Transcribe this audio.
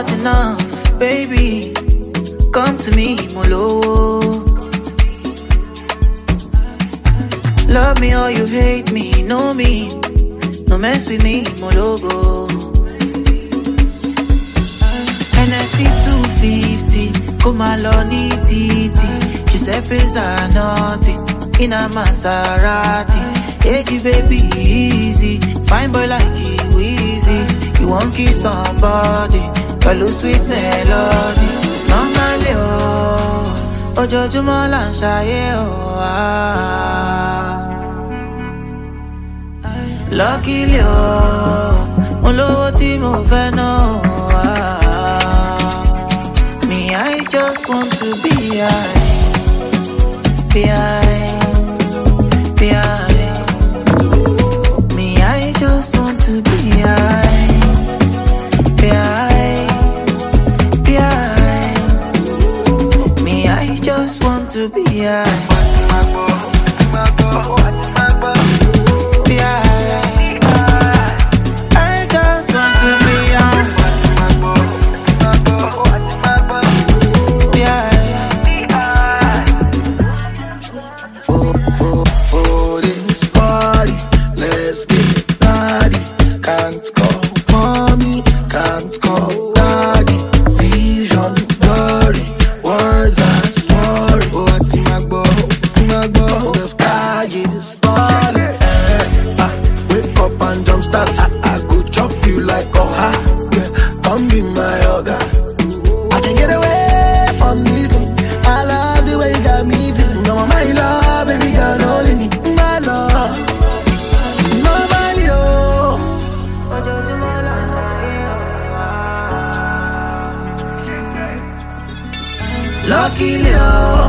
not enough, baby. Come to me, molo. Love me or you hate me, know me. No mess with me, mologo. NSC 250, come along, titi. Giuseppe's are naughty, in a Maserati. Hey, baby, easy. Fine boy like you, easy. You won't kiss somebody, follow sweet melody. Normally, oh, ojoojúmọ́ là ń ṣayé, oh, Luckily, oh, mo lówó tí mo fẹ́ ná, Me, I just want to be high. Be high. Me, I just want to be high. Be high. Me, I just want to be high. Be high. I just want to be high. Be high. For this party, let's get naughty. Can't call mommy, can't call daddy. Vision blurry, words are sorry. Oh, what's my goal? The sky is falling. Wake up and jumpstart. I go chop you like a hot. Yeah, come be my yoga. I can get away from this. I love the way you got me feeling. No, my love, baby girl, only me. My love, nobody, oh. Luckily, oh,